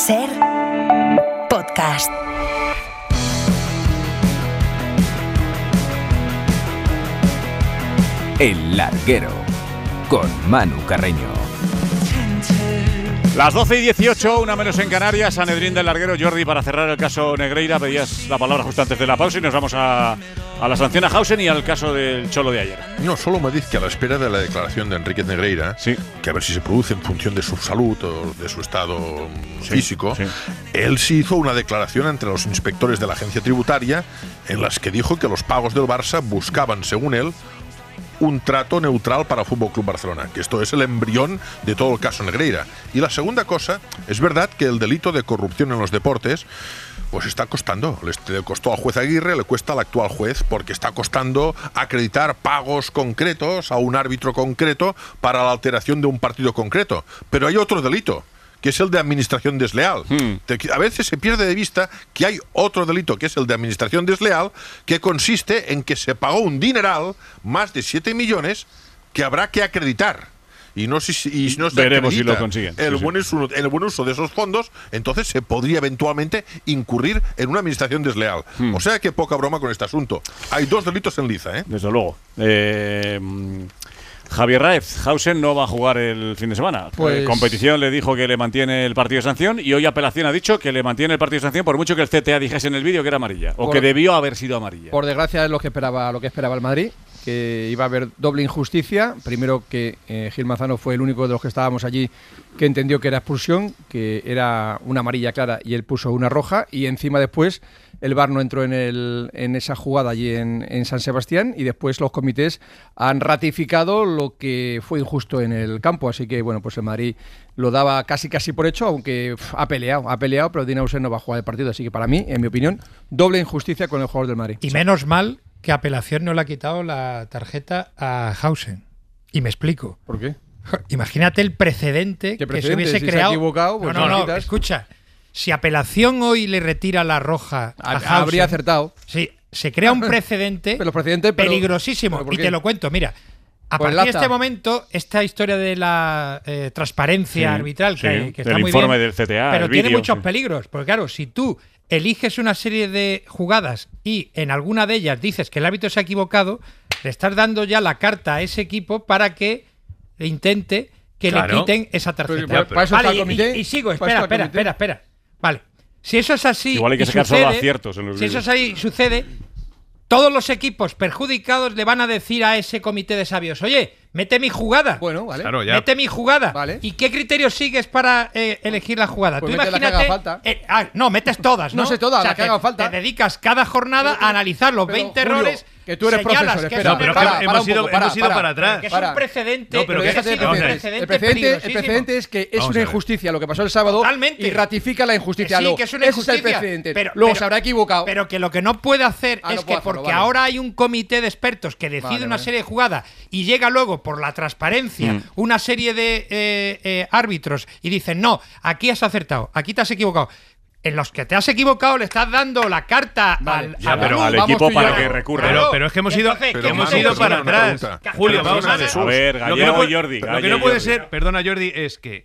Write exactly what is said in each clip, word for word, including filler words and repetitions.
Ser podcast. El Larguero, con Manu Carreño. Las doce y dieciocho, una menos en Canarias. Sanedrín del Larguero. Jordi, para cerrar el caso Negreira, pedías la palabra justo antes de la pausa y nos vamos a, a la sanción a Hausen y al caso del Cholo de ayer. No, solo me dice que a la espera de la declaración de Enríquez Negreira, sí. que a ver si se produce en función de su salud o de su estado sí, físico, sí. él sí hizo una declaración ante los inspectores de la agencia tributaria en las que dijo que los pagos del Barça buscaban, según él, un trato neutral para F C Barcelona, que esto es el embrión de todo el caso Negreira. Y la segunda cosa, es verdad que el delito de corrupción en los deportes pues está costando, le costó al juez Aguirre, le cuesta al actual juez, porque está costando acreditar pagos concretos a un árbitro concreto para la alteración de un partido concreto. Pero hay otro delito, que es el de administración desleal. Hmm. A veces se pierde de vista que hay otro delito, que es el de administración desleal, que consiste en que se pagó un dineral, más de siete millones, que habrá que acreditar. Y no, si, y no se veremos si lo consiguen. El, sí, buen sí. uso, el buen uso de esos fondos, entonces se podría eventualmente incurrir en una administración desleal. Hmm. O sea que poca broma con este asunto. Hay dos delitos en liza, ¿eh? Desde luego. Eh... Javier Raez, Hausen no va a jugar el fin de semana. Pues... Eh, competición le dijo que le mantiene el partido de sanción y hoy apelación ha dicho que le mantiene el partido de sanción por mucho que el C T A dijese en el vídeo que era amarilla o por, que debió haber sido amarilla. Por desgracia es lo que esperaba, lo que esperaba el Madrid, que iba a haber doble injusticia. Primero que eh, Gil Manzano fue el único de los que estábamos allí que entendió que era expulsión, que era una amarilla clara y él puso una roja, y encima después el V A R no entró en, el, en esa jugada allí en, en San Sebastián, y después los comités han ratificado lo que fue injusto en el campo. Así que, bueno, pues el Madrid lo daba casi casi por hecho, aunque pff, ha peleado, ha peleado, pero Dean Hausen no va a jugar el partido. Así que para mí, en mi opinión, doble injusticia con el jugador del Madrid. Y menos mal que apelación no le ha quitado la tarjeta a Hausen. Y me explico. ¿Por qué? Imagínate el precedente, ¿Qué precedente? que se hubiese si creado. Se ha equivocado, pues no, no, no, quitas. escucha. Si apelación hoy le retira la roja a Hausen, habría acertado. Sí, se crea un precedente pero precedente, pero, peligrosísimo. ¿pero y te lo cuento, mira. A pues partir de este momento, esta historia de la eh, transparencia sí, arbitral, sí, que, que está del muy informe bien, del C T A, pero el tiene vídeo, muchos sí. peligros. Porque claro, si tú eliges una serie de jugadas y en alguna de ellas dices que el árbitro se ha equivocado, le estás dando ya la carta a ese equipo para que intente que claro. le quiten esa tarjeta. Pero, pero, ¿para vale, eso y, comité? y, y sigo, ¿Para espera, eso espera, comité? espera, espera. Vale. Si eso es así, igual hay que y sacar sucede, solo aciertos en los si eso vídeos. es ahí, sucede, todos los equipos perjudicados le van a decir a ese comité de sabios: oye, mete mi jugada. Bueno, vale. Claro, ya. Mete mi jugada. Vale. ¿Y qué criterios sigues para eh, elegir la jugada? Pues Tú mete la que imagínate. haga falta. eh, ah, no, metes todas, ¿no? No sé todas, O sea, la que te, haga falta. Te dedicas cada jornada a analizar los pero, veinte Julio, errores. que tú eres señalas profesor, que espera. es un No, pero error. que para, hemos, para un ido, poco, para, hemos ido para. para atrás. Que es Para. un precedente. No, pero que que ha sido vamos a un ver. precedente El precedente, el peligrosísimo. precedente es que es Vamos una a ver. injusticia lo que pasó el sábado Totalmente. y ratifica la injusticia. Que sí, Luego, que es una ese es el injusticia. precedente. Pero, Luego pero- se habrá equivocado. Pero que lo que no puede hacer Ah, es no que puede hacerlo, porque vale. ahora hay un comité de expertos que decide Vale, una vale. serie de jugadas y llega luego por la transparencia Mm. una serie de eh, eh, árbitros y dicen: no, aquí has acertado, aquí te has equivocado. En los que te has equivocado le estás dando la carta Vale. al, Ya, al pero club. al Vamos equipo tú y para yo. que recurra. Pero, Claro. pero es que hemos Y ido, entonces, que pero hemos Manu, ido eso para es una atrás. pregunta. Julio, Pero vamos a ver. A ver, Lo que no Gallego puede- y Jordi, Lo que Gallego no y puede Jordi. ser, perdona Jordi, es que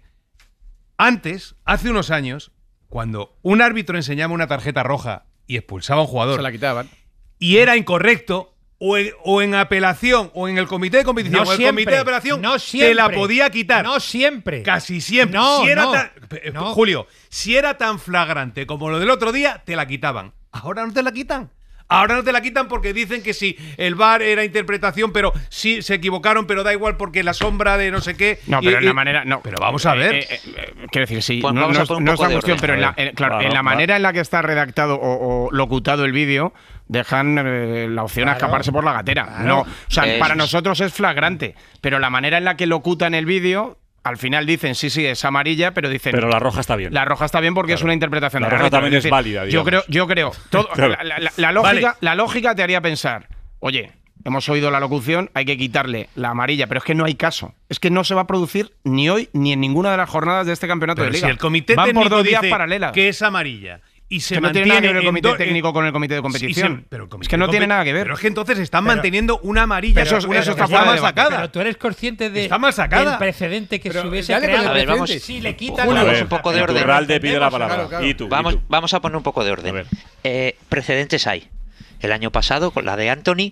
antes, hace unos años, cuando un árbitro enseñaba una tarjeta roja y expulsaba a un jugador Se la quitaban. y era incorrecto, o en, o en apelación, o en el comité de competición, No o el siempre, comité de apelación, no te siempre. la podía quitar. No siempre. Casi siempre. No, si era no, tan- eh, no. Julio, si era tan flagrante como lo del otro día, te la quitaban. Ahora no te la quitan. Ahora no te la quitan porque dicen que sí, el V A R era interpretación, pero sí se equivocaron, pero da igual porque la sombra de no sé qué. No, y- pero en y- la manera. No. Pero vamos a ver. Eh, eh, eh, quiero decir, sí, Pues no, vamos no a es- poner un no es poco la de cuestión, orden, pero en la, a ver. en- claro, Claro, en la claro. manera en la que está redactado o, o locutado el vídeo, dejan eh, la opción a Claro. escaparse por la gatera. Claro. No, o sea, Eso para es. nosotros es flagrante, pero la manera en la que locutan el vídeo, al final dicen, sí, sí, es amarilla, pero dicen. Pero la roja está bien. La roja está bien porque Claro. es una interpretación La del roja árbitro. también es decir, válida, Yo digamos. creo, yo creo. Todo, Claro. la, la- la lógica, Vale. la lógica te haría pensar, oye, hemos oído la locución, hay que quitarle la amarilla, pero es que no hay caso. Es que no se va a producir ni hoy ni en ninguna de las jornadas de este campeonato Pero de liga. si el comité Van por técnico dos días dice paralelas. que es amarilla y se que no mantiene tiene nada que ver el comité en do- técnico en- con el comité de Sí, competición. sí, pero el comité es que no de tiene compe- nada que ver. Pero es que entonces están Pero- manteniendo una amarilla. Pero eso- una- eso está está fuera de mal debate. sacada. Pero tú eres consciente de, Está mal sacada. del precedente que Pero se hubiese dale con el creado. A ver, vamos- precedente. Si le quitan Julio, la- A Vamos ver, un poco de orden. Iturralde pide la palabra. Claro, claro. Y tú, y Vamos, tú. vamos a poner un poco de A orden. ver. Eh, precedentes hay. El año pasado, con la de Anthony,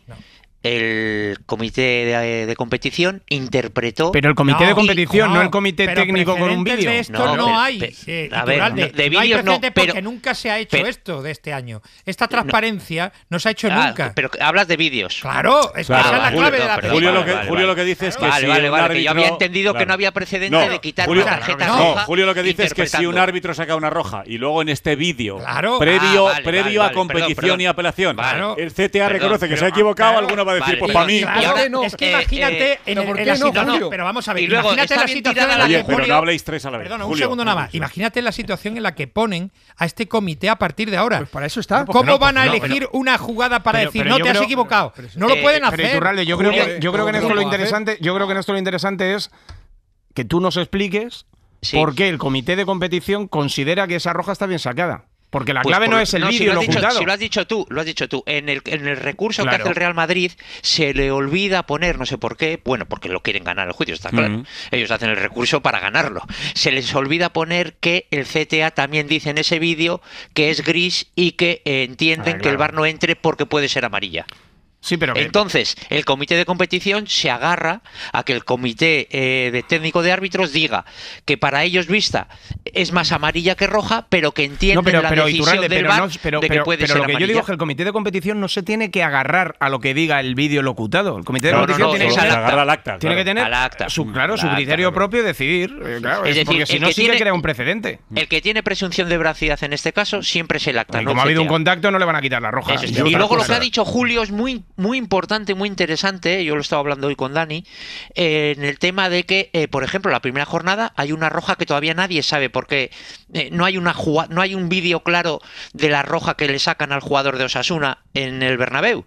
el comité de, de competición interpretó. Pero el comité No, de competición, no, no, el comité pero técnico con un precedentes vídeo. de esto No, no, pero- hay. pe- eh, a ver, Iturralde. no, de No hay vídeos no, precedentes pero- porque nunca se ha hecho pero- esto de este año. Esta transparencia no se ha hecho Ah, nunca. pero hablas de vídeos. Claro, es que Claro, esa es la Julio, clave de no, la perdón, Julio, lo vale, que, vale, Julio vale. lo que dice es que Vale, si vale, un vale, que árbitro... yo había entendido que Claro. no había precedente No, de quitar Julio, una tarjeta no, roja. Julio lo que dice es que si un interpretando. árbitro saca una roja y luego en este vídeo, Claro. previo, Ah, vale, previo vale, a vale, competición perdón, perdón. y apelación, Vale. el C T A Perdón, reconoce que pero- se ha equivocado, claro, alguno va a decir, vale, pues y- para mí. Claro, ¿Por qué no? es que Eh, imagínate eh, en, ¿pero el- por en qué la no, situación. Julio? Pero vamos a ver, Y luego imagínate está la bien situación tirada en la Oye, que pero no Julio- habléis tres a la vez. Perdona, un Julio. segundo nada más. Imagínate la situación en la que ponen a este comité a partir de ahora. Pues para eso está. ¿Cómo no, van a pues no, elegir una jugada para pero- decir, pero no yo te has creo- equivocado? No lo Eh, pueden Pero hacer. Iturralde, yo creo Julio, que, yo creo que en ¿cómo esto lo lo hace? interesante, yo creo que en esto lo interesante es que tú nos expliques Sí. por qué el comité de competición considera que esa roja está bien sacada. Porque la Pues clave por- no es el si vídeo lo has dicho- ocultado. Si lo has dicho tú, lo has dicho tú. En el, en el recurso Claro. que hace el Real Madrid se le olvida poner, no sé por qué, bueno, porque lo quieren ganar el juicio, está claro. Ujú. Ellos hacen el recurso para ganarlo. Se les olvida poner que el C T A también dice en ese vídeo que es gris y que eh, entienden Ah, que el claro. V A R no entre porque puede ser amarilla. Sí, pero que- Entonces, el comité de competición se agarra a que el comité eh, de técnico de árbitros diga que para ellos vista es más amarilla que roja, pero que entienden no, pero, la pero, decisión Iturralde, del pero, V A no- R pero, de que pero- puede pero ser lo que yo digo amarilla. es que el comité de competición no se tiene que agarrar a lo que diga el vídeo locutado. El comité de No, no, competición no, tiene, es que al tener, acta. agarra al acta. tiene que claro. tener Al acta. su, claro, su Al acta, criterio claro. propio y decidir. eh, claro, Es es decir, porque si el no que sí que tiene- crea un precedente. El que tiene presunción de veracidad en este caso siempre es el acta. Y no como ha el habido un C T A. contacto, no le van a quitar la roja. Eso es. Y Y otra luego lo cosa. que ha dicho Julio es muy, muy importante, muy interesante. Yo lo estaba hablando hoy con Dani. eh, en el tema de que, eh, por ejemplo, la primera jornada hay una roja que todavía nadie sabe porque eh, no hay una juga- no hay un vídeo claro de la roja que le sacan al jugador de Osasuna en el Bernabéu.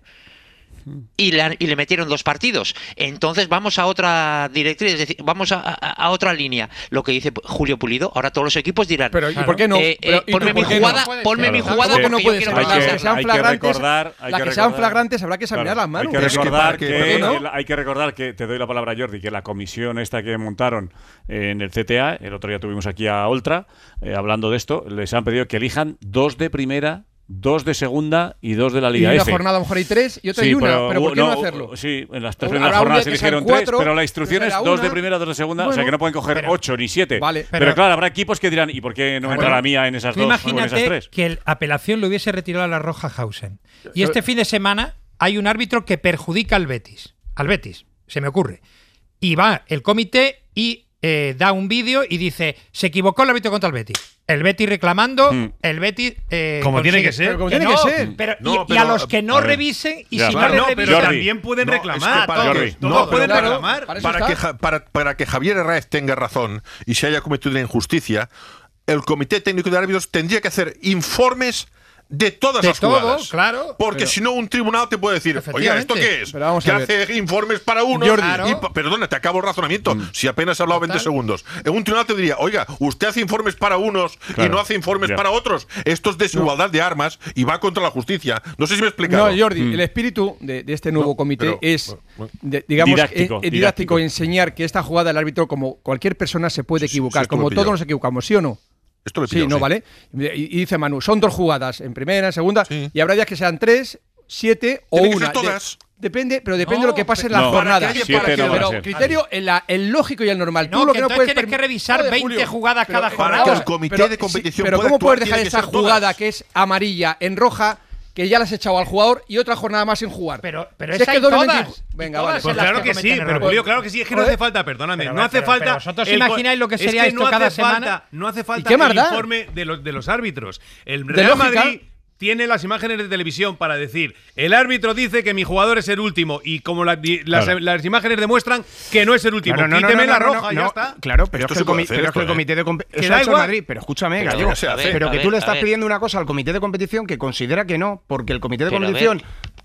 Y le, y le metieron dos partidos. Entonces vamos a otra directriz, es decir, vamos a, a- a otra línea. Lo que dice Julio Pulido, ahora todos los equipos dirán, Pero, ¿y por qué no? eh, eh, Pero, ¿y tú ponme mi por qué no? jugada, ponme mi Claro. jugada ¿Cómo que no porque yo puede quiero ser? Hay meter que- Las esa. que sean hay que flagrantes, recordar- hay las que que sean recordar- flagrantes habrá que examinar Claro, las manos. Hay que Es que recordar para que, que- ¿por qué no? el- hay que recordar que te doy la palabra, Jordi, que la comisión esta que montaron eh, en el C T A, el otro día tuvimos aquí a Oltra eh, hablando de esto, les han pedido que elijan dos de primera, dos de segunda y dos de la Y Liga una F. jornada a lo mejor hay tres y otra Sí, hay una. Pero, ¿por qué no, no, hacerlo? Sí, en las tres Habrá primeras un jornadas día se que sean eligieron tres, cuatro, pero la instrucción que es será dos de una. primera, dos de segunda, o sea Bueno, que no pueden coger pero- ocho ni siete. Vale. pero, pero- claro, habrá equipos que dirán, ¿y por qué no entra Bueno, la mía en esas Tú dos o en esas imagínate tres? que el apelación le hubiese retirado la roja a Hausen. Y este fin de semana hay un árbitro que perjudica al Betis. Al Betis, se me ocurre. Y va el comité y eh, da un vídeo y dice, se equivocó el árbitro contra el Betis. El Betis reclamando, Hmm. el Betis... eh, Como tiene consigue- que ser. Pero como Que tiene no, que ser. Pero, y- No, y, a pero- los que no a ver. revisen, y Ya, si claro, no le no, revisan... pero Jordi. también pueden No, es que reclamar. para- todos, Jordi. todos No, pueden claro, reclamar. para eso Para está. que, Ja- para, para que Javier Herráez tenga razón y se haya cometido una injusticia, el Comité Técnico de Árbitros tendría que hacer informes de todas De las todo, jugadas. claro. Porque Pero- si no, un tribunal te puede decir, oiga, ¿esto qué es? Pero vamos que a ver. hace informes para uno Jordi. y, Claro. pa- perdona, te acabo el razonamiento. Mm. Si apenas he hablado veinte segundos. En un tribunal te diría, oiga, usted hace informes para unos y Claro. no hace informes Ya. para otros. Esto es desigualdad de armas y va contra la justicia. No sé si me he explicado. No, Jordi, el espíritu de, de este nuevo No, comité pero- es, bueno, de- digamos, Didáctico, eh, eh, didáctico, didáctico. enseñar que esta jugada el árbitro, como cualquier persona, se puede Sí, sí, equivocar, sí, esto lo como he pillado. todos nos equivocamos, ¿sí o no? Esto lo he Sí, pillado, no, ¿vale? Y, y dice Manu, son dos jugadas, en primera, en segunda, Sí. y habrá días que sean tres, siete o Tienen que una. ser todas. De- depende, pero depende No, de lo que pase en la no, jornada. para que haya- Siete para que- no van a Pero ser. criterio, el, la- el lógico y el normal. No, Tú lo que que no entonces puedes tienes que permi- revisar Joder, veinte Julio, jugadas pero- cada pero- jornada. Para que el pero- comité pero- de competición Pero pueda ¿cómo actuar, puedes dejar tiene que esa ser todas. jugada que es amarilla en roja, que ya la has echado al jugador y otra jornada más sin jugar? Pero, pero Si esa hay doblemente todas. inju- Venga, Todas vale. en Pues las claro que sí, cometen pero errores. Julio, claro que sí, es que no Joder. hace falta, perdóname, Pero, no hace pero- falta. pero vosotros el co- imagináis lo que es sería que esto no cada hace semana. falta- no hace falta qué el más da? informe de los, de los árbitros. El De Real lógica. Madrid tiene las imágenes de televisión para decir, el árbitro dice que mi jugador es el último y como la- di- las, Claro. las imágenes demuestran que no es el último, Claro, no, no, quíteme no, la no, roja, no, ya no, está. Claro, pero, Esto es que, se el, puede comi- hacer pero es esto, que el ¿eh? comité de competición. Que Eso da ha hecho el igual. Madrid, pero escúchame, Pero Gallego. no se hace. Pero A que ver, tú le a estás ver. pidiendo una cosa al comité de competición que considera que no, porque el comité de Pero a competición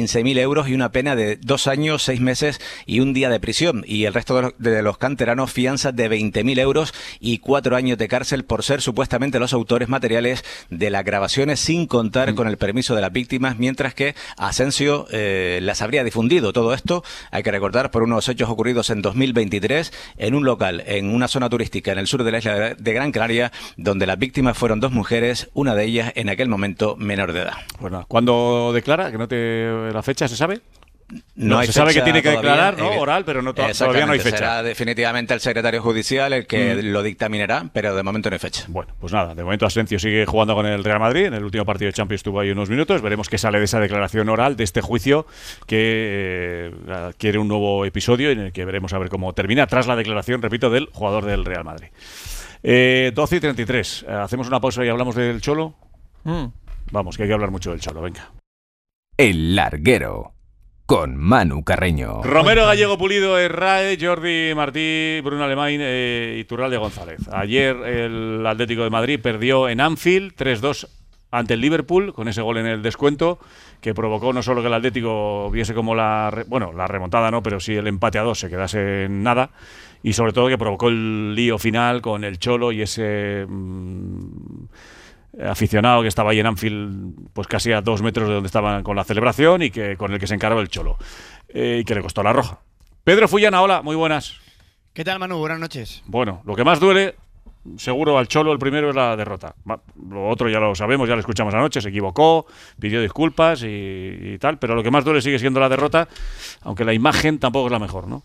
quince mil euros euros y una pena de dos años, seis meses y un día de prisión. Y el resto de los, de los canteranos fianzas de veinte mil euros y cuatro años de cárcel por ser supuestamente los autores materiales de las grabaciones sin contar mm. con el permiso de las víctimas, mientras que Asensio eh, las habría difundido. Todo esto, hay que recordar, por unos hechos ocurridos en dos mil veintitrés en un local, en una zona turística en el sur de la isla de Gran Canaria, donde las víctimas fueron dos mujeres, una de ellas en aquel momento menor de edad. Bueno, ¿cuándo declara? ¿Que no te la fecha se sabe? No, no hay se sabe que tiene que todavía, declarar, ¿no? eh, Oral, pero no to todavía no hay fecha. Será definitivamente el secretario judicial el que mm. lo dictaminará, pero de momento no hay fecha. Bueno, pues nada, de momento Asensio sigue jugando con el Real Madrid. En el último partido de Champions estuvo ahí unos minutos. Veremos qué sale de esa declaración oral, de este juicio que eh, adquiere un nuevo episodio en el que veremos a ver cómo termina tras la declaración, repito, del jugador del Real Madrid. Eh, doce y treinta y tres. ¿Hacemos una pausa y hablamos del Cholo? Mm. Vamos, que hay que hablar mucho del Cholo, venga. El Larguero, con Manu Carreño. Romero, Gallego, Pulido, Errae, Jordi Martí, Bruno Alemán eh, y Turralde González. Ayer el Atlético de Madrid perdió en Anfield tres dos ante el Liverpool, con ese gol en el descuento, que provocó no solo que el Atlético viese como la, bueno, la remontada no, pero sí el empate a dos se quedase en nada, y sobre todo que provocó el lío final con el Cholo y ese mmm, aficionado que estaba ahí en Anfield, pues casi a dos metros de donde estaban con la celebración, y que con el que se encargó el Cholo, eh, y que le costó la roja. Pedro Fullana, hola, muy buenas. ¿Qué tal, Manu? Buenas noches. Bueno, lo que más duele, seguro al Cholo, el primero es la derrota. Lo otro ya lo sabemos, ya lo escuchamos anoche, se equivocó, pidió disculpas y, y tal, pero lo que más duele sigue siendo la derrota, aunque la imagen tampoco es la mejor, ¿no?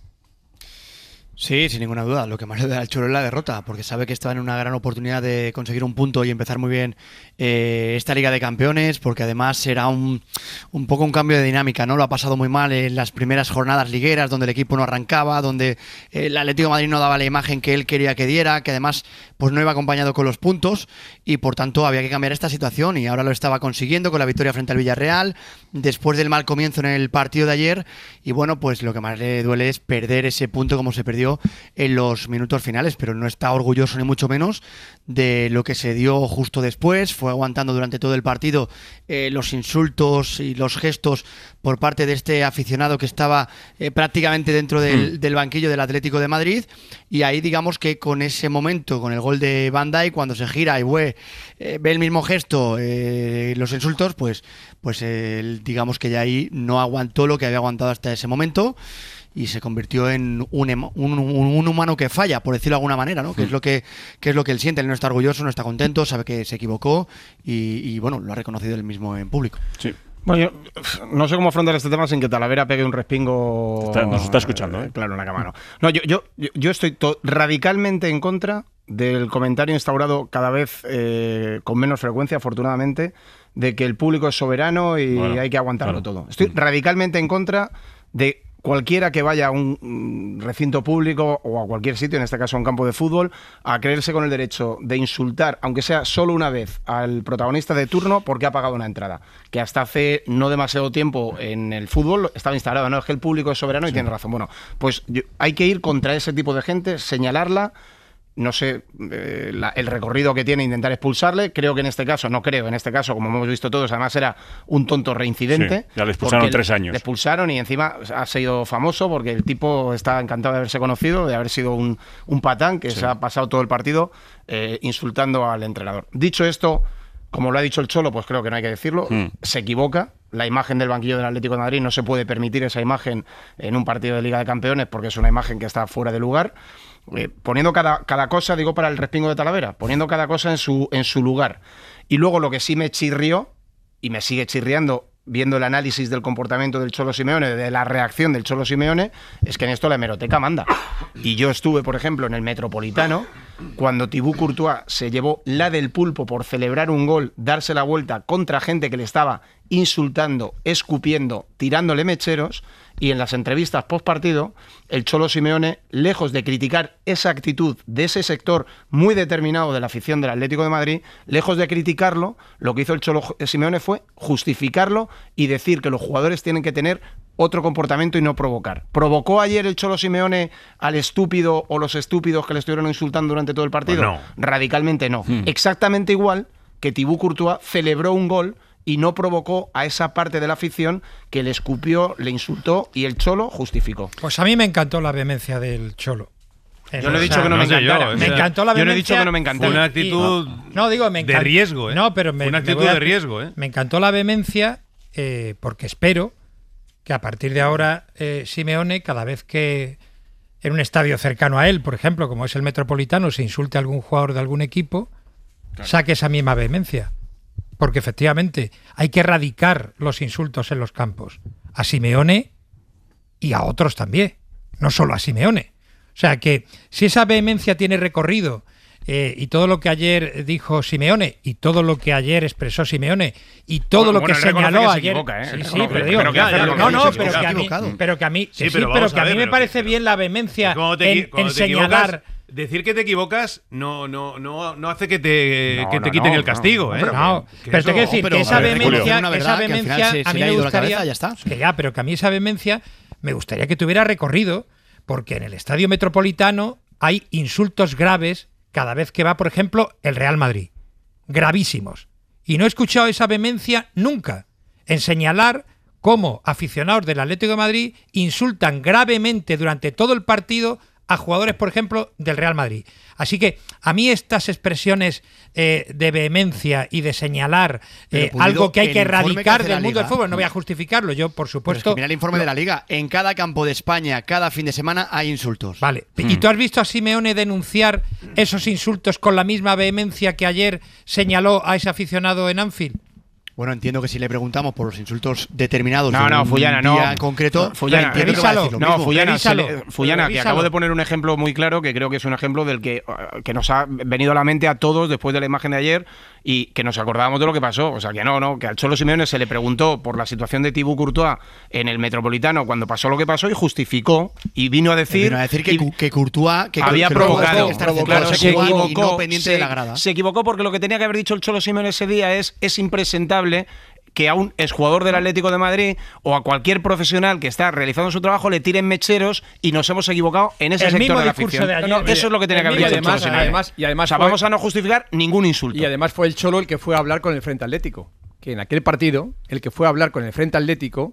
Sí, sin ninguna duda. Lo que más le da al Cholo es la derrota, porque sabe que estaba en una gran oportunidad de conseguir un punto y empezar muy bien eh, esta Liga de Campeones, porque además será un, un poco un cambio de dinámica, ¿no? Lo ha pasado muy mal en las primeras jornadas ligueras, donde el equipo no arrancaba, donde el Atlético de Madrid no daba la imagen que él quería que diera, que además pues no iba acompañado con los puntos, y por tanto había que cambiar esta situación, y ahora lo estaba consiguiendo con la victoria frente al Villarreal, después del mal comienzo en el partido de ayer, y bueno, pues lo que más le duele es perder ese punto como se perdió en los minutos finales, pero no está orgulloso ni mucho menos de lo que se dio justo después. Fue aguantando durante todo el partido eh, los insultos y los gestos por parte de este aficionado que estaba eh, prácticamente dentro del, del banquillo del Atlético de Madrid, y ahí digamos que con ese momento, con el gol de Van Dijk, cuando se gira y ve, eh, ve el mismo gesto, eh, los insultos, pues, pues eh, digamos que ya ahí no aguantó lo que había aguantado hasta ese momento, y se convirtió en un, un, un humano que falla, por decirlo de alguna manera, ¿no? Que es lo que, que es lo que él siente. Él no está orgulloso, no está contento, sabe que se equivocó y, y bueno, lo ha reconocido él mismo en público. Sí. Bueno, yo no sé cómo afrontar este tema sin que Talavera pegue un respingo. Está, nos está escuchando, ¿eh? Claro, en la cámara. No, no yo, yo, yo estoy radicalmente en contra del comentario instaurado cada vez eh, con menos frecuencia, afortunadamente, de que el público es soberano y bueno, hay que aguantarlo claro. todo. Estoy radicalmente en contra de cualquiera que vaya a un recinto público o a cualquier sitio, en este caso a un campo de fútbol, a creerse con el derecho de insultar, aunque sea solo una vez, al protagonista de turno porque ha pagado una entrada. Que hasta hace no demasiado tiempo en el fútbol estaba instalado, no, es que el público es soberano y sí. tiene razón. Bueno, pues yo, hay que ir contra ese tipo de gente, señalarla. No sé eh, la, el recorrido que tiene, intentar expulsarle. Creo que en este caso, no creo, en este caso, como hemos visto todos, además era un tonto reincidente. Sí, ya le expulsaron tres años. Le expulsaron y encima ha sido famoso porque el tipo está encantado de haberse conocido, de haber sido un, un patán que sí. se ha pasado todo el partido eh, insultando al entrenador. Dicho esto, como lo ha dicho el Cholo, pues creo que no hay que decirlo. Mm. Se equivoca. La imagen del banquillo del Atlético de Madrid no se puede permitir esa imagen en un partido de Liga de Campeones porque es una imagen que está fuera de lugar. Eh, poniendo cada, cada cosa, digo para el respingo de Talavera, poniendo cada cosa en su, en su lugar. Y luego lo que sí me chirrió, y me sigue chirriando viendo el análisis del comportamiento del Cholo Simeone, de la reacción del Cholo Simeone, es que en esto la hemeroteca manda. Y yo estuve, por ejemplo, en el Metropolitano, cuando Thibaut Courtois se llevó la del pulpo por celebrar un gol, darse la vuelta contra gente que le estaba insultando, escupiendo, tirándole mecheros, y en las entrevistas post partido, el Cholo Simeone, lejos de criticar esa actitud de ese sector muy determinado de la afición del Atlético de Madrid, lejos de criticarlo, lo que hizo el Cholo Simeone fue justificarlo y decir que los jugadores tienen que tener otro comportamiento y no provocar. ¿Provocó ayer el Cholo Simeone al estúpido o los estúpidos que le estuvieron insultando durante todo el partido? Pues no. Radicalmente no. Hmm. Exactamente igual que Thibaut Courtois celebró un gol y no provocó a esa parte de la afición que le escupió, le insultó y el Cholo justificó. Pues a mí me encantó la vehemencia del Cholo. Yo no he dicho que no me encantara. Me encantó la vehemencia. Yo no he dicho que no me encantara. Fue una actitud y, no, digo, me de riesgo, ¿eh? No, pero me, Fue una me actitud voy a- de riesgo, ¿eh? Me encantó la vehemencia eh, porque espero que a partir de ahora eh, Simeone, cada vez que en un estadio cercano a él, por ejemplo, como es el Metropolitano, se insulte a algún jugador de algún equipo, claro, saque esa misma vehemencia. Porque efectivamente hay que erradicar los insultos en los campos. A Simeone y a otros también, no solo a Simeone. O sea que si esa vehemencia tiene recorrido eh, y todo lo que ayer dijo Simeone y todo lo que ayer expresó Simeone y todo Bueno, lo que bueno, él reconoce señaló que se ayer, equivoca, ¿eh? sí, Él sí, reconoce, pero digo, pero que hace ya, lo que no, dice, no, se pero que equivoca. a mí, equivocado. pero que a mí, Sí, que sí, pero pero vamos que a a mí ver, me pero parece que- bien la vehemencia Cuando te, equi- en, cuando en te equivocas, señalar. decir que te equivocas no, no, no, no hace que te, No, que te no, quiten no, el castigo, no, ¿eh? pero No, Que pero eso- te quiero decir pero, que esa a ver, Julio, vehemencia, una verdad esa que al final vehemencia se- se a mí le ha me ido la gustaría, cabeza, ya está. que ya, pero que a mí esa vehemencia me gustaría que tuviera recorrido, porque en el Estadio Metropolitano hay insultos graves cada vez que va, por ejemplo, el Real Madrid. Gravísimos. Y no he escuchado esa vehemencia nunca en señalar cómo aficionados del Atlético de Madrid insultan gravemente durante todo el partido a jugadores, por ejemplo, del Real Madrid. Así que a mí estas expresiones eh, de vehemencia y de señalar Pero, eh, Pulido, algo que hay el que informe que erradicar hace la del mundo del Liga- fútbol, no voy a justificarlo, yo por Pero es supuesto... que mira el informe de la Liga. En cada campo de España, cada fin de semana, hay insultos. Vale. ¿Y tú has visto a Simeone denunciar esos insultos con la misma vehemencia que ayer señaló a ese aficionado en Anfield? Bueno, entiendo que si le preguntamos por los insultos determinados No, de no, un Fullana, día no. en concreto, Fullana, entiendo que va a decir lo no, mismo. Fullana, se le- Revísalo. Fullana, que Revísalo. acabo de poner un ejemplo muy claro que creo que es un ejemplo del que, uh, que nos ha venido a la mente a todos después de la imagen de ayer y que nos acordábamos de lo que pasó. O sea, que no, no, que al Cholo Simeone se le preguntó por la situación de Thibaut Courtois en el Metropolitano cuando pasó lo que pasó y justificó y vino a decir, Vino a decir que, y- Cu- que Courtois que había que provocado, tiene que estar centrado claro, en se jugar y equivocó, no pendiente se, de la grada. se equivocó porque lo que tenía que haber dicho el Cholo Simeone ese día es es impresentable que a un exjugador del Atlético de Madrid o a cualquier profesional que está realizando su trabajo le tiren mecheros y nos hemos equivocado en ese El sector mismo de la discurso afición. de ayer. No, no, eso es lo que tenía que El haber mismo dicho el Cholo además, Simeone. además, y además o sea, fue- vamos a no justificar ningún insulto. Y además fue el Cholo el que fue a hablar con el Frente Atlético. Que en aquel partido, el que fue a hablar con el Frente Atlético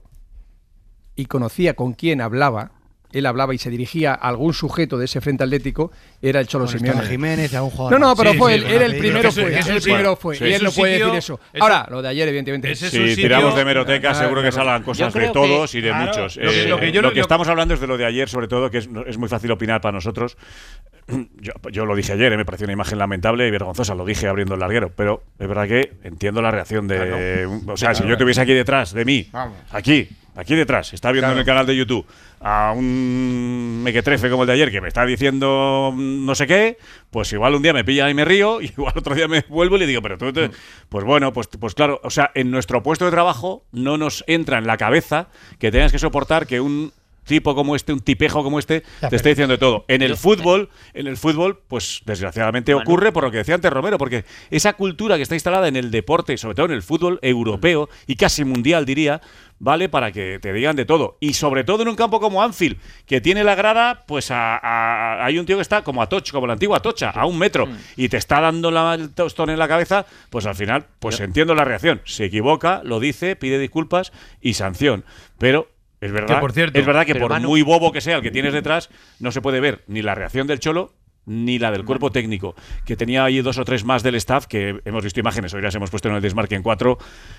y conocía con quién hablaba, él hablaba y se dirigía a algún sujeto de ese Frente Atlético, era el Cholo Con Simeone. Esteban Jiménez y algún No, jugador. no, pero Sí, fue sí, él, bueno, él el pero primero que es- fue, que es él un el primero sitio- fue, sí, y es él un no puede sitio- decir eso. es- Ahora, lo de ayer, evidentemente. Ese es Si un sitio- tiramos de hemeroteca, Ah, seguro que claro. salgan cosas Yo de creo todos que- y de claro, muchos. lo que- Eh, lo que yo lo no- que lo- estamos hablando es de lo de ayer, sobre todo, que es, es muy fácil opinar para nosotros. Yo, yo lo dije ayer, eh, me pareció una imagen lamentable y vergonzosa, lo dije abriendo el larguero, pero es verdad que entiendo la reacción de... O sea, si yo tuviese aquí detrás de mí, Vamos. aquí, aquí detrás, está viendo Claro. en el canal de YouTube a un mequetrefe como el de ayer que me está diciendo no sé qué, pues igual un día me pilla y me río, y igual otro día me vuelvo y le digo, pero tú, tú- pues bueno, pues, pues claro, o sea, en nuestro puesto de trabajo no nos entra en la cabeza que tengas que soportar que un tipo como este, un tipejo como este, Ya, te esté pero- diciendo de todo. En el fútbol, en el fútbol, pues desgraciadamente ocurre por lo que decía antes Romero, porque esa cultura que está instalada en el deporte, sobre todo en el fútbol europeo y casi mundial, diría, vale para que te digan de todo. Y sobre todo en un campo como Anfield, que tiene la grada, pues a, a- hay un tío que está como a Tocha, como la antigua Tocha, a un metro, y te está dando la, el tostón en la cabeza, pues al final, pues entiendo la reacción. Se equivoca, lo dice, pide disculpas y sanción. Pero es verdad, Que, por cierto, es verdad que pero por Manu- muy bobo que sea el que tienes detrás, no se puede ver ni la reacción del Cholo ni la del cuerpo técnico, que tenía ahí dos o tres más del staff, que hemos visto imágenes, hoy las hemos puesto en el Desmarque en cuatro.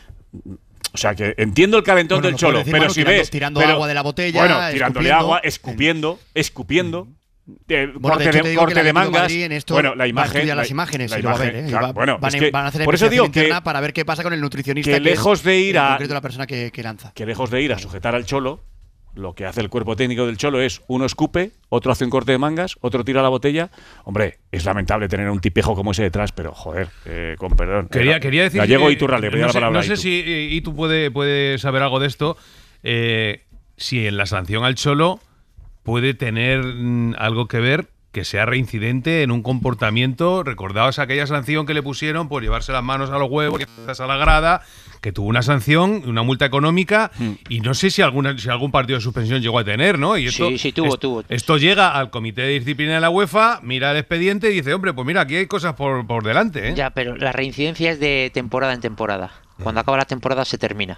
O sea, que entiendo el calentón Bueno, del lo Cholo, puedes decir, pero Manu, si tirando- ves... tirando pero- agua de la botella, Bueno, tirándole escupiendo. agua, escupiendo, escupiendo... eh, Bueno, corte de hecho, de, te digo corte que el de Atlético de mangas. Madrid en esto bueno, la va a imagen. estudiar la- las imágenes la y lo va a imagen, ver, ¿eh? Y claro, va- bueno, van, es a- que van a hacer por eso digo que, investigación interna para ver qué pasa con el nutricionista. que lejos de ir en a- concreto la persona que, que lanza. que lejos de ir a sujetar al Cholo, lo que hace el cuerpo técnico del Cholo es uno escupe, otro hace un corte de mangas, otro tira la botella. Hombre, es lamentable tener un tipejo como ese detrás, pero joder, eh, con perdón. Quería, Eh, quería decir. Gallego eh, y Iturralde, pedía no la sé, palabra no sé Itu. si eh, Itu puede, puede saber algo de esto. eh, si en la sanción al Cholo puede tener mm, algo que ver que sea reincidente en un comportamiento. Recordaos aquella sanción que le pusieron por llevarse las manos a los huevos, que estás a la grada, que tuvo una sanción, una multa económica, y no sé si alguna si algún partido de suspensión llegó a tener, ¿no? Y esto, Sí, sí, tuvo, es- tuvo. Esto llega al comité de disciplina de la UEFA, mira el expediente y dice, hombre, pues mira, aquí hay cosas por, por delante, ¿eh? Ya, pero la reincidencia es de temporada en temporada. Cuando acaba la temporada se termina.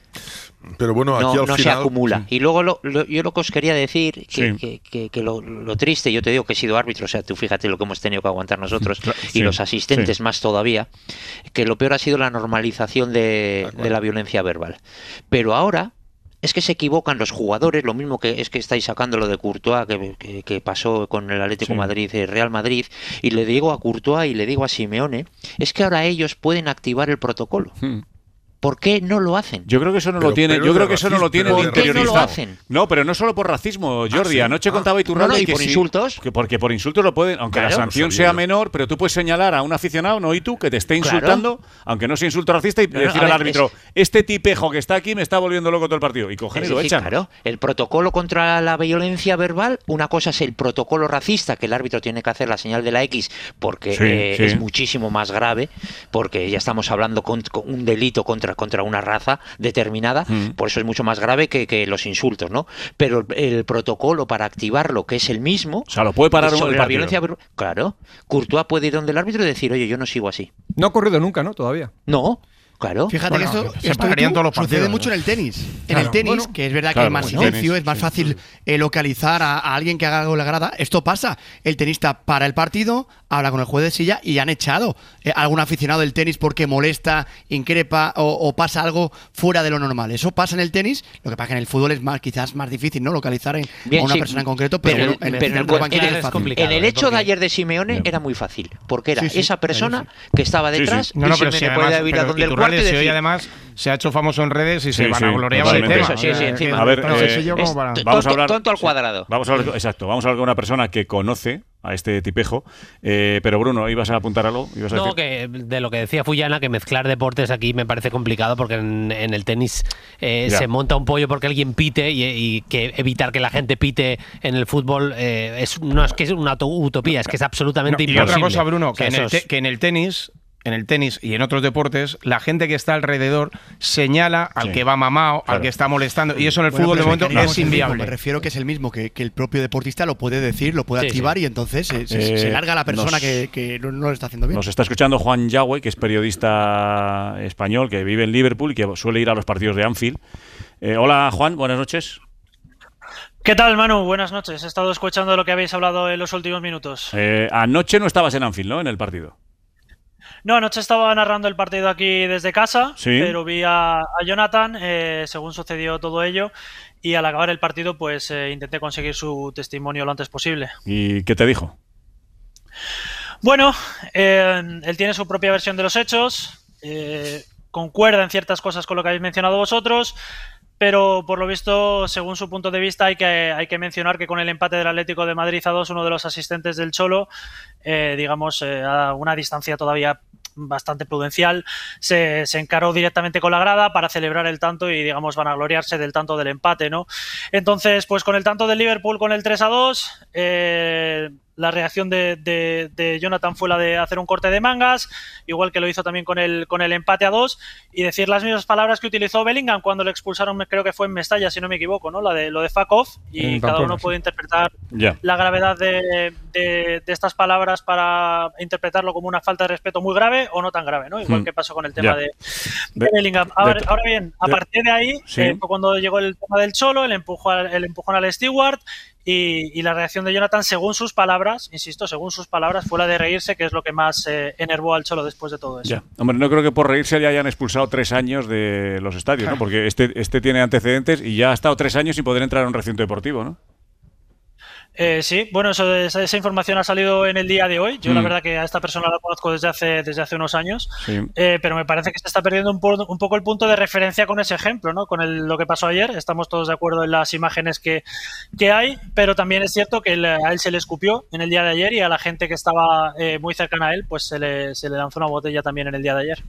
Pero bueno, aquí no, al no final, se acumula. sí. Y luego lo, lo, yo lo que os quería decir, que, Sí. que, que, que lo, lo triste, yo te digo que he sido árbitro, o sea, tú fíjate lo que hemos tenido que aguantar nosotros Sí, y los asistentes sí. más todavía, que lo peor ha sido la normalización de, de la violencia verbal. Pero ahora es que se equivocan los jugadores, lo mismo que es que estáis sacando lo de Courtois, que, que, que pasó con el Atlético Sí. Madrid, el Real Madrid, y le digo a Courtois y le digo a Simeone, es que ahora ellos pueden activar el protocolo. Hmm. ¿Por qué no lo hacen? Yo creo que eso no Pero- lo tiene, pero yo de creo que eso no lo racismo, tiene pero de ¿Por qué no lo interiorizado. hacen? No, pero no solo por racismo, Jordi. sí? Anoche Ah. contaba Iturralde No, no, y que por sí, insultos. que porque por insultos lo pueden, aunque Claro. la sanción No sabía sea yo. menor, pero tú puedes señalar a un aficionado, no y tú, que te esté Claro. insultando, aunque no sea insulto racista, y Claro, decir a al ver, árbitro, es- este tipejo que está aquí me está volviendo loco todo el partido. Y cogen y Es lo decir, echan. claro, el protocolo contra la violencia verbal, una cosa es el protocolo racista, que el árbitro tiene que hacer la señal de la X porque Sí, eh, sí. es muchísimo más grave, porque ya estamos hablando con, con un delito contra, contra una raza determinada, Mm. por eso es mucho más grave que, que los insultos, ¿no? Pero el, el protocolo para activarlo, que es el mismo, O sea, lo puede parar un sobre el la partido. violencia verbal, claro, Courtois puede ir donde el árbitro y decir, oye, yo no sigo así. No ha ocurrido nunca, ¿no? Todavía. No, claro. Fíjate Bueno, que esto, se esto pararían tú, todos los sucede partidos, mucho ¿no? en el tenis. En Claro. el tenis, Bueno, que es verdad que claro, hay más bueno, silencio, tenis, es más sí. fácil eh, localizar a, a alguien que haga algo en la grada. Esto pasa. El tenista para el partido, habla con el juez de silla y han echado eh, a algún aficionado del tenis porque molesta, increpa o, o pasa algo fuera de lo normal. Eso pasa en el tenis. Lo que pasa que en el fútbol es más, quizás más difícil, ¿no? Localizar en, Bien, a una sí, persona en concreto, pero, pero bueno, el- en, pero en el- el banquillo en- es fácil. En el ¿eh? hecho de Porque- ayer de Simeone Bien. era muy fácil, porque era Sí, sí, esa persona ahí que estaba Sí, sí. detrás No, no, y pero si Simeone podía además, ir a pero donde el Iturralde, cuarto y si hoy decir, además se ha hecho famoso en redes y Sí, se van sí, a gloriar del totalmente. tema. Eso, sí, sí, Eh, encima. A ver, tan eh, sencillo como es para- t- Vamos a tonto, hablar- tonto al sí. cuadrado. Vamos a hablar, exacto, vamos a hablar con una persona que conoce a este tipejo. Eh, pero Bruno, ¿ibas a apuntar algo? ¿Ibas a No, decir? que de lo que decía Fullana, que mezclar deportes aquí me parece complicado porque en, en el tenis eh, Ya. se monta un pollo porque alguien pite y, y que evitar que la gente pite en el fútbol eh, es, no es que es una auto- utopía, es que es absolutamente No, y imposible. otra cosa, Bruno, O sea, que en, el eso es- te- que en el tenis, en el tenis y en otros deportes, la gente que está alrededor señala al Sí. que va mamado, Claro. al que está molestando, y eso en el Bueno, fútbol de pero momento que no es es el mismo, inviable. Me refiero que es el mismo, que, que el propio deportista lo puede decir, lo puede Sí, activar sí. y entonces se, se- Eh, se larga a la persona nos- que, que no, no lo está haciendo bien. Nos está escuchando Juan Yagüe, que es periodista español, que vive en Liverpool y que suele ir a los partidos de Anfield. Eh, hola, Juan, buenas noches. ¿Qué tal, Manu? Buenas noches. He estado escuchando lo que habéis hablado en los últimos minutos. Eh, anoche no estabas en Anfield, ¿no? En el partido. No, anoche estaba narrando el partido aquí desde casa, Sí. pero vi a, a Jonathan eh, según sucedió todo ello y al acabar el partido pues eh, intenté conseguir su testimonio lo antes posible. ¿Y qué te dijo? Bueno, eh, él tiene su propia versión de los hechos, eh, concuerda en ciertas cosas con lo que habéis mencionado vosotros, pero por lo visto, según su punto de vista, hay que, hay que mencionar que con el empate del Atlético de Madrid a dos, uno de los asistentes del Cholo, eh, digamos, eh, a una distancia todavía bastante prudencial, se, se encaró directamente con la grada para celebrar el tanto y, digamos, vanagloriarse del tanto del empate, ¿no? Entonces, pues con el tanto del Liverpool con el tres a dos, eh, la reacción de, de, de Jonathan fue la de hacer un corte de mangas, igual que lo hizo también con el, con el empate a dos, y decir las mismas palabras que utilizó Bellingham cuando le expulsaron, creo que fue en Mestalla, si no me equivoco, ¿no? La de, lo de fuck off, y En cada Pamplona, uno sí. puede interpretar Ya. la gravedad de, de, de estas palabras para interpretarlo como una falta de respeto muy grave o no tan grave, ¿no? Igual Hmm. que pasó con el tema Ya. de, De- de Bellingham. Ahora, de- ahora bien, a de- partir de ahí Sí. eh, fue cuando llegó el tema del Cholo, el empujón, el empujón al Stewart y, y la reacción de Jonathan, según sus palabras, insisto, según sus palabras, fue la de reírse, que es lo que más eh, enervó al Cholo después de todo eso. Ya. Hombre, no creo que por reírse le hayan expulsado tres años de los estadios, ¿no? Porque este, este tiene antecedentes y ya ha estado tres años sin poder entrar a un recinto deportivo, ¿no? Eh, sí, bueno, eso, esa, esa información ha salido en el día de hoy. Yo Mm. la verdad que a esta persona la conozco desde hace, desde hace unos años, Sí. eh, pero me parece que se está perdiendo un, po- un poco el punto de referencia con ese ejemplo, ¿no? Con el- lo que pasó ayer. Estamos todos de acuerdo en las imágenes que, que hay, pero también es cierto que él- a él se le escupió en el día de ayer y a la gente que estaba eh, muy cercana a él, pues se le, se le lanzó una botella también en el día de ayer.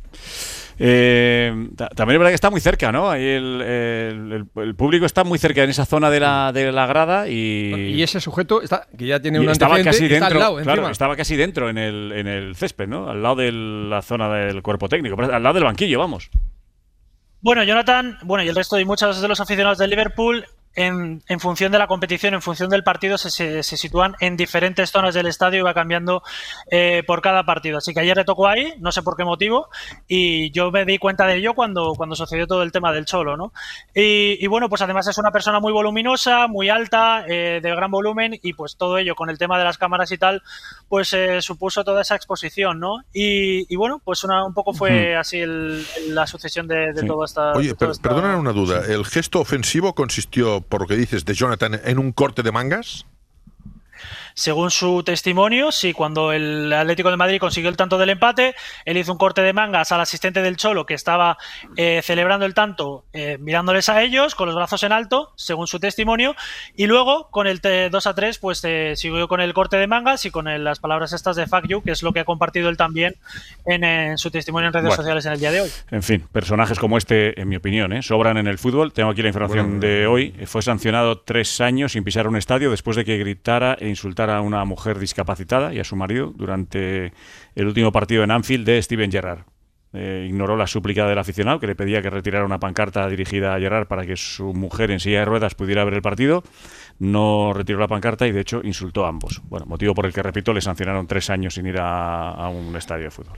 Eh, ta- también es verdad que está muy cerca, ¿no? Ahí el, el- el- el público está muy cerca en esa zona de la, de la grada y, Y ese sujeto, está, que ya tiene y un estaba antecedente, casi está dentro, al lado, claro, encima. estaba casi dentro en el, en el césped, ¿no? Al lado de la zona del cuerpo técnico, al lado del banquillo, vamos. Bueno, Jonathan, bueno, y el resto y muchos de los aficionados del Liverpool en, en función de la competición, en función del partido, se, se, se sitúan en diferentes zonas del estadio y va cambiando eh, por cada partido. Así que ayer le tocó ahí, no sé por qué motivo, y yo me di cuenta de ello cuando, cuando sucedió todo el tema del Cholo, ¿no? Y, y bueno, pues además es una persona muy voluminosa, muy alta, eh, de gran volumen, y pues todo ello con el tema de las cámaras y tal, pues eh, supuso toda esa exposición, ¿no? Y, y bueno, pues una, un poco fue así el, la sucesión de, de Sí. toda esta... Oye, de toda per esta- perdona una duda. ¿El gesto ofensivo consistió, por lo que dices, de Jonathan en un corte de mangas? Según su testimonio, sí, cuando el Atlético de Madrid consiguió el tanto del empate, él hizo un corte de mangas al asistente del Cholo que estaba eh, celebrando el tanto, eh, mirándoles a ellos con los brazos en alto, según su testimonio, y luego con el dos a tres pues eh, siguió con el corte de mangas y con el- las palabras estas de fuck you, que es lo que ha compartido él también en, en su testimonio en redes Bueno. sociales en el día de hoy. En fin, personajes como este, en mi opinión, ¿eh? sobran en el fútbol. Tengo aquí la información de hoy. Fue sancionado tres años sin pisar un estadio después de que gritara e insultara a una mujer discapacitada y a su marido durante el último partido en Anfield de Steven Gerrard. Eh, ignoró la súplica del aficionado que le pedía que retirara una pancarta dirigida a Gerrard para que su mujer en silla de ruedas pudiera ver el partido. No retiró la pancarta y de hecho insultó a ambos. Bueno, motivo por el que, repito, le sancionaron tres años sin ir a, a un estadio de fútbol.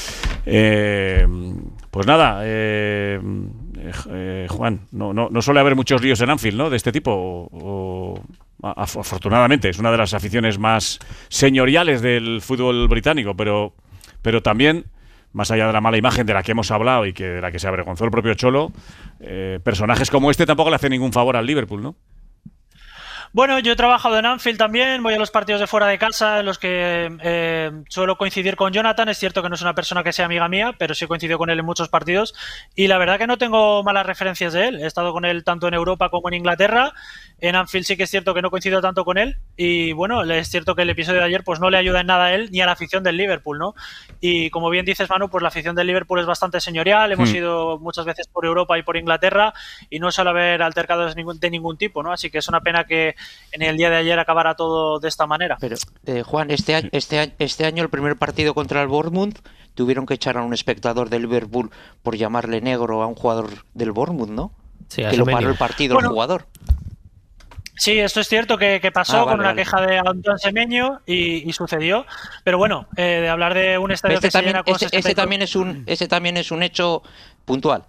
Eh, pues nada, eh, eh, Juan, no, no, no suele haber muchos líos en Anfield, ¿no? De este tipo. O, o- af- afortunadamente, es una de las aficiones más señoriales del fútbol británico, pero, pero también, más allá de la mala imagen de la que hemos hablado y que de la que se avergonzó el propio Cholo, eh, personajes como este tampoco le hacen ningún favor al Liverpool, ¿no? Bueno, yo he trabajado en Anfield también, voy a los partidos de fuera de casa en los que eh, suelo coincidir con Jonathan. Es cierto que no es una persona que sea amiga mía, pero sí coincido con él en muchos partidos y la verdad que no tengo malas referencias de él. He estado con él tanto en Europa como en Inglaterra. En Anfield sí que es cierto que no coincido tanto con él y bueno, es cierto que el episodio de ayer pues no le ayuda en nada a él ni a la afición del Liverpool, ¿no? Y como bien dices, Manu, pues la afición del Liverpool es bastante señorial. Hemos Hmm. ido muchas veces por Europa y por Inglaterra y no suele haber altercados de ningún, de ningún tipo, ¿no? Así que es una pena que en el día de ayer acabara todo de esta manera. Pero, eh, Juan, este año, este, año, este año el primer partido contra el Bournemouth tuvieron que echar a un espectador del Liverpool por llamarle negro a un jugador del Bournemouth, ¿no? Sí, a que lo Semenyo. paró el partido Bueno, el jugador. Sí, esto es cierto que, que pasó Ah, vale, con una vale. queja de Antoine Semenyo y, y sucedió. Pero bueno, eh, de hablar de un estadio Este que se también, llena con ese, sesenta y ese cuatro también es un, ese también es un hecho puntual.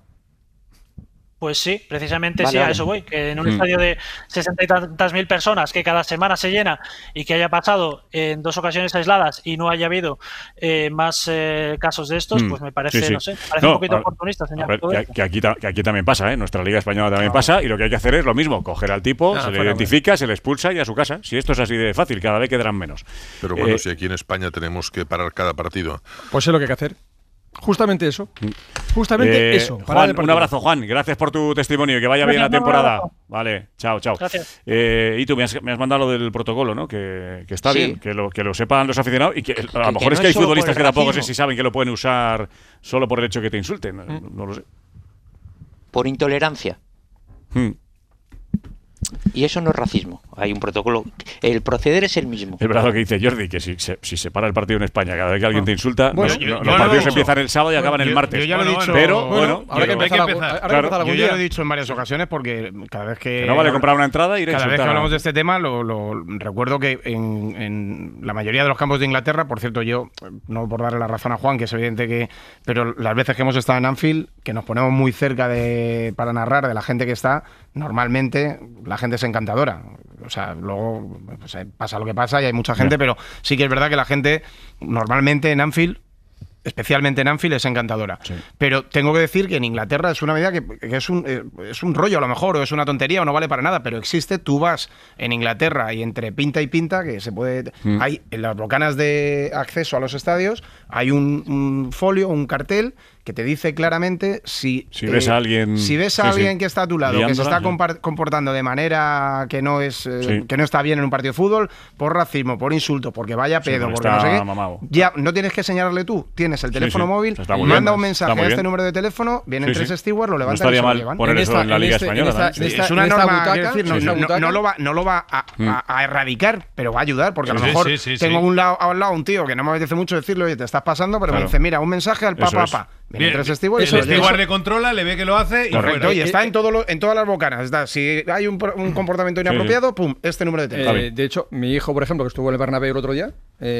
Pues sí, precisamente Vale, sí, a vale. eso voy. Que en un Mm. estadio de sesenta y tantas mil personas que cada semana se llena y que haya pasado en dos ocasiones aisladas y no haya habido eh, más eh, casos de estos, Mm, pues me parece, sí, sí. no sé, parece No, un poquito a- oportunista, A señor. ver, todo que, esto. que aquí, ta- que aquí también pasa, ¿eh? Nuestra Liga Española también pasa y lo que hay que hacer es lo mismo, coger al tipo, Ah, se le fuera, identifica, se le expulsa y a su casa. Si esto es así de fácil, cada vez quedarán menos. Pero bueno, Eh, si aquí en España tenemos que parar cada partido. Pues es lo que hay que hacer. Justamente eso. Justamente eh, eso. parar Juan, el un partido. abrazo, Juan. Gracias por tu testimonio. Que vaya bien la Gracias, un temporada. abrazo. Vale, chao, chao. Gracias. Eh, y tú me has, me has mandado lo del protocolo, ¿no? Que, que está Sí. bien, que lo, que lo sepan los aficionados y que a lo que mejor es no que hay es solo por futbolistas el que tampoco sé racismo. si saben que lo pueden usar solo por el hecho que te insulten. No, no lo sé. Por intolerancia. Hmm. Y eso no es racismo. Hay un protocolo. El proceder es el mismo. Es verdad lo que dice Jordi, que si se, si se para el partido en España cada vez que alguien te insulta, Bueno, no- yo- no- yo los lo he partidos dicho. empiezan el sábado y acaban el Yo- martes. Yo ya lo he dicho. Pero, Bueno, bueno, habrá que yo- empezar algún- claro, habrá que empezar algún Yo ya lo he dicho en varias ocasiones porque cada vez que. Que no vale comprar una entrada y ir a Cada vez que insultar a- hablamos de este tema, lo, lo- recuerdo que en, en la mayoría de los campos de Inglaterra, por cierto, yo, no por darle la razón a Juan, que es evidente que. Pero las veces que hemos estado en Anfield, que nos ponemos muy cerca de para narrar de la gente que está, normalmente la gente es encantadora. O sea, luego pues, eh, pasa lo que pasa y hay mucha gente, Ya. pero sí que es verdad que la gente normalmente en Anfield, especialmente en Anfield, es encantadora. Pero tengo que decir que en Inglaterra es una medida que, que es, un, eh, es un rollo a lo mejor, o es una tontería, o no vale para nada, pero existe. Tú vas en Inglaterra y entre pinta y pinta, que se puede... Mm. Hay en las bocanas de acceso a los estadios, hay un, un folio, un cartel que te dice claramente si, Si ves a alguien- si ves a sí, alguien sí. que está a tu lado, que se Liándola, está sí. compar- comportando de manera que no es eh, Sí. que no está bien en un partido de fútbol, por racismo, por insulto, porque vaya Sí, pedo, porque porque está no sé qué, mamado. ya no tienes que señalarle tú, tienes el Sí, teléfono sí. móvil, Está muy manda bien. un mensaje Está muy a este bien. número de teléfono, vienen Sí, tres sí. stewards, lo No levantan estaría y se lo mal llevan. poner En eso esta- en la en Liga este- en Española. esta- ¿no? en Sí. esta- Es una en esta norma, butaca, quiero decir, no, en esta no- no- butaca- no lo va, no lo va a, a- a erradicar, pero va a ayudar, porque a lo Sí, mejor sí, sí, sí. tengo un lado, al lado un tío que no me apetece mucho decirle, oye, te estás pasando, pero Claro. me dice, mira, un mensaje al Eso papá, es. papá. Mientras Stewart, el Stewart le controla, le ve que lo hace y correcto, fuera. y está en, todo lo, en todas las bocanas. Está, si hay un, un comportamiento inapropiado, pum, este número de teléfono. Eh, de hecho, mi hijo, por ejemplo, que estuvo en el Bernabéu el otro día,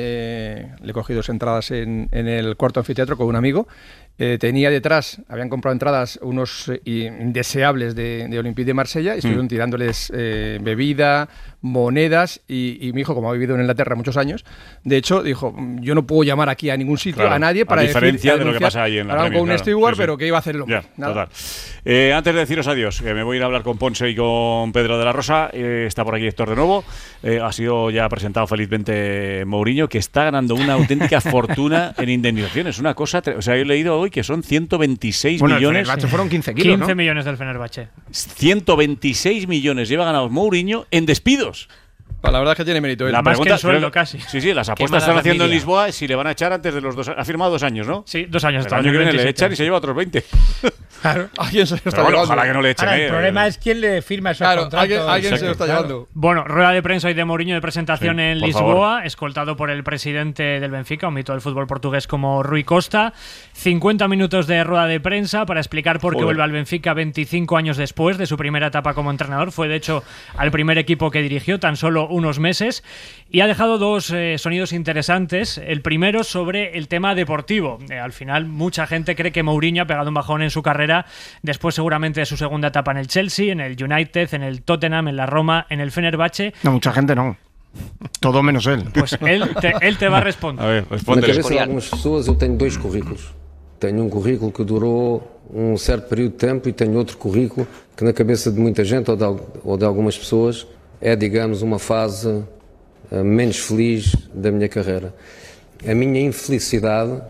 eh, le cogí dos entradas en, en el cuarto anfiteatro con un amigo. Eh, tenía detrás, habían comprado entradas unos eh, indeseables de, de Olympique de Marsella y estuvieron mm. tirándoles eh, bebida, monedas y, y mi hijo, como ha vivido en Inglaterra muchos años, de hecho dijo, yo no puedo llamar aquí a ningún sitio, claro, a nadie para a diferencia decir, de lo que pasa ahí en la Premier, con un claro, steward, sí, sí. pero ¿qué iba a hacer el hombre? Ya, Nada. total. Eh, antes de deciros adiós, que me voy a ir a hablar con Ponce y con Pedro de la Rosa, eh, está por aquí Héctor de nuevo, eh, ha sido ya presentado felizmente Mourinho, que está ganando una auténtica fortuna en indemnizaciones, una cosa, o sea, he leído hoy que son ciento veintiséis bueno, millones. El Fenerbahce fueron quince kilos, quince ¿no? millones del Fenerbahce. ciento veintiséis millones lleva ganados Mourinho en despidos. La verdad es que tiene mérito. La Más pregunta, que el sueldo, pero, casi. Sí, sí, las apuestas están haciendo en Lisboa si le van a echar antes de los dos. Ha firmado dos años, ¿no? Sí, dos años. El año que viene le echan y se lleva otros veinte. Claro, alguien se lo está pero bueno, llevando. ojalá que no le echen. Ahora, el eh, problema es quién le firma esos claro, contratos. alguien, alguien se lo está Claro. llevando. Bueno, rueda de prensa hoy de Mourinho de presentación Sí, en por Lisboa, favor. escoltado por el presidente del Benfica, un mito del fútbol portugués como Rui Costa. cincuenta minutos de rueda de prensa para explicar por qué Joder. vuelve al Benfica veinticinco años después de su primera etapa como entrenador. Fue, de hecho, al primer equipo que dirigió tan solo unos meses. Y ha dejado dos eh, sonidos interesantes. El primero sobre el tema deportivo. Eh, al final, mucha gente cree que Mourinho ha pegado un bajón en su carrera después seguramente de su segunda etapa en el Chelsea, en el United, en el Tottenham, en la Roma, en el Fenerbahce. No, mucha gente no. Todo menos él. Pues él te, él te va a responder. A ver, Na responde. cabeça de algumas pessoas eu tenho dois currículos. Tenho um currículo que durou um certo período de tempo e tenho outro currículo que na cabeça de muita gente ou de, al- ou de algumas pessoas é, digamos, uma fase eh, menos feliz da minha carreira. A minha infelicidade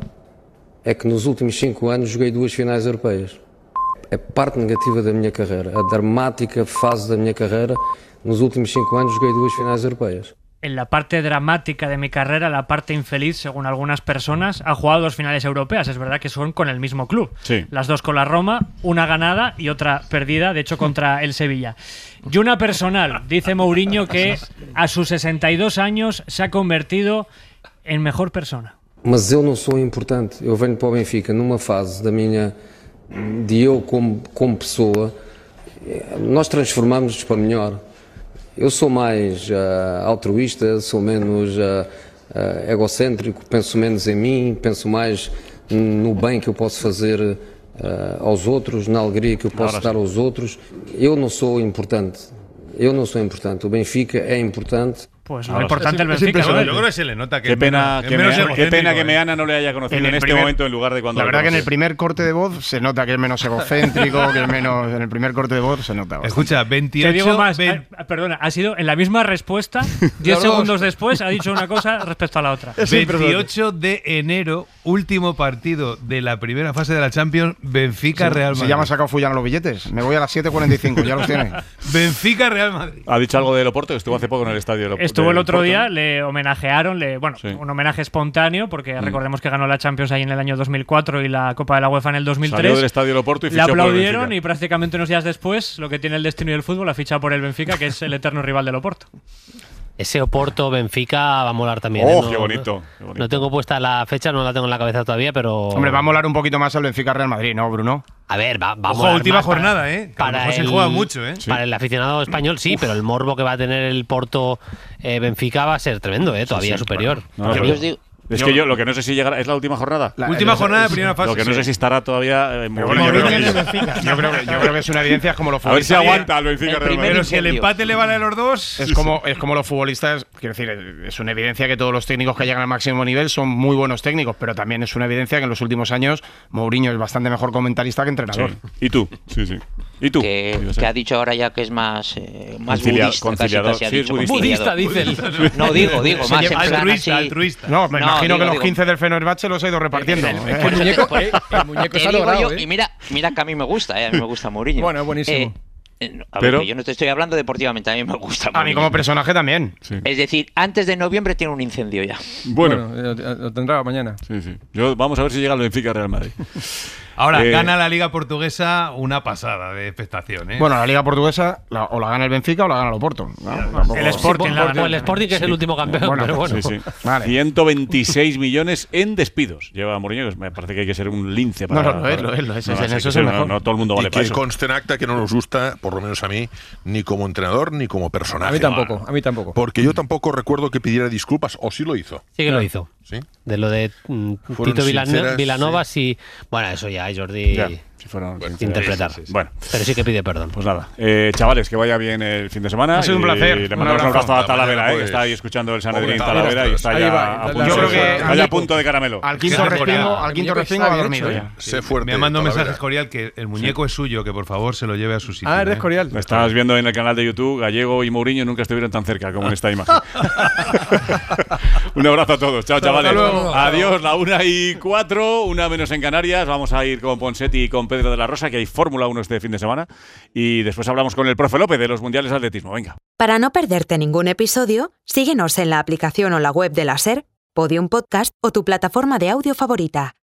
é que nos últimos cinco anos joguei duas finais europeias. É parte negativa da minha carreira. A dramática fase da minha carreira, nos últimos cinco anos joguei duas finais europeias. En la parte dramática de mi carrera, la parte infeliz, según algunas personas, ha jugado dos finales europeas. Es verdad que son con el mismo club. Sí. Las dos con la Roma, una ganada y otra perdida, de hecho contra el Sevilla. Y una personal, dice Mourinho que a sus sesenta y dos años se ha convertido en mejor persona. Mas eu não sou importante. Eu venho para o Benfica numa fase da minha, de eu como, como pessoa, eh, nós transformamos-nos para melhor. Eu sou mais uh, altruísta, sou menos uh, uh, egocêntrico, penso menos em mim, penso mais no bem que eu posso fazer uh, aos outros, na alegria que eu posso Ahora dar aos outros. Eu não sou importante. Eu não sou importante. O Benfica é importante. Pues Ahora lo importante el es Benfica. Yo impresionante. creo que se le nota que Qué es pena, menos- que, es menos Mea- qué egocéntrico, pena que eh. Meana no le haya conocido En en, el este primer- momento en lugar de cuando La le verdad que en el conocí. primer corte de voz se nota que es menos egocéntrico, que es menos. En el primer corte de voz se nota. bastante. Escucha, Te veintiocho. digo más, vein- eh, perdona, ha sido en la misma respuesta, diez Los dos. segundos después ha dicho una cosa respecto a la otra. Es impresionante. veintiocho de enero, último partido de la primera fase de la Champions, Benfica Real Si Madrid. ya me ha sacado Fullano los billetes. Me voy a las siete cuarenta y cinco, ya los tiene. Benfica Real Madrid. Ha dicho algo del Oporto, que estuvo hace poco en el estadio del Estuvo el del otro Oporto, día, ¿no? le homenajearon, le, bueno, Sí. un homenaje espontáneo, porque Mm. recordemos que ganó la Champions ahí en el año dos mil cuatro y la Copa de la UEFA en el dos mil tres. Salió del estadio del Oporto y Le fichó por el aplaudieron Benfica. y prácticamente unos días después, lo que tiene el destino y el fútbol, ha fichado por el Benfica, que es el eterno rival del Oporto. Ese Oporto Benfica va a molar también. Oh, ¿eh? qué No- bonito, no- qué bonito. No tengo puesta la fecha, no la tengo en la cabeza todavía, pero. Hombre, va a molar un poquito más el Benfica Real Madrid, ¿no, Bruno? A ver, va, va a Ojo, molar última más para- jornada, ¿eh? Que a lo Para mejor se el- juega mucho, ¿eh? Para el aficionado español sí, pero el morbo que va a tener el Porto eh, Benfica va a ser tremendo, ¿eh? Todavía sí, superior. No, Yo pero- os digo- Es que yo lo que no sé si llegará. ¿Es la última jornada? La- Última el- jornada de el- primera fase. Lo que no sí. sé si estará todavía. eh, Pero Mourinho bueno, en el Mourinho en el Benfica. Yo creo, que, yo creo que es una evidencia, es como los A ver si futbolistas. aguanta el Benfica El Real primer Madrid. Pero si el incendio. empate le vale a los dos. Es como, es como los futbolistas, quiero decir, es una evidencia que todos los técnicos que llegan al máximo nivel son muy buenos técnicos, pero también es una evidencia que en los últimos años Mourinho es bastante mejor comentarista que entrenador. Sí. ¿Y tú? Sí, sí. ¿Y tú? que, Ibas a- que ha dicho ahora ya que es más, eh, más Concilia- budista, casi, conciliador. casi ha Sí, es dicho budista. conciliador. Budista, dice él. No, digo, digo, más en plan altruista, así. altruista. No, me No, imagino digo, que los digo. quince del Fenerbahce los ha ido repartiendo. El- ¿eh? El muñeco, eh, el muñeco Te está digo logrado, yo, ¿eh? y mira, mira que a mí me gusta, eh, a mí me gusta Mourinho. Bueno, buenísimo. Eh, eh, a Pero- ver, que yo no te estoy hablando deportivamente, a mí me gusta A mí Mourinho. como personaje también. Sí. Es decir, antes de noviembre tiene un incendio ya. Bueno, Bueno, eh, lo tendrá mañana. sí, sí. Yo, vamos a ver si llega el Benfica Real Madrid. Ahora, Eh, gana la Liga Portuguesa una pasada de expectación, ¿eh? Bueno, la Liga Portuguesa la, o la gana el Benfica o la gana el Oporto. ¿no? Tampoco- El Sporting, la ganó. El Sporting que es el último campeón, Bueno, pero bueno. Sí, sí. Vale. ciento veintiséis millones en despidos. Lleva Mourinho, que me parece que hay que ser un lince para. No, no, lo es, para- lo es, lo es, no, en sí, eso que es el ser- no, mejor. no todo el mundo vale y para que eso. conste en acta que no nos gusta, por lo menos a mí, ni como entrenador ni como personaje. A mí tampoco, a mí tampoco. Porque yo tampoco recuerdo que pidiera disculpas, o sí lo hizo. Sí que lo hizo. ¿Sí? De lo de mm, Fueron Tito Villan- sinceras, Vilanova, sí. Bueno, eso ya, Jordi. Ya, si fueron sinceras. interpretar. Sí, sí, sí. Bueno, Pero sí que pide perdón. pues nada. Eh, chavales, que vaya bien el fin de semana. Ha sido un Y placer. Le Un mandamos un abrazo. abrazo a Talavera, Mañana, eh, que pues, está ahí escuchando el Sanedrín pobre Talavera y está Ahí ya va. a Yo punto, creo de- que está al- ya a punto de caramelo. Al quinto Fíjate, respingo, Corial. al quinto El muñeco respingo está ha bien dormido hecho, ya. Sé fuerte. Me manda un Talavera. mensaje Escorial que el muñeco es suyo, que por favor se lo lleve a su sitio. Ah, eres ¿eh? Corial. Me estabas viendo en el canal de YouTube, Gallego y Mourinho nunca estuvieron tan cerca como en esta imagen. Un abrazo a todos. Chao, chavales. luego. Adiós, la una y cuatro, una menos en Canarias. Vamos a ir con Ponseti y con Pedro de la Rosa, que hay Fórmula uno este fin de semana. Y después hablamos con el profe López de los Mundiales de Atletismo. Venga. Para no perderte ningún episodio, síguenos en la aplicación o la web de la SER, Podium Podcast o tu plataforma de audio favorita.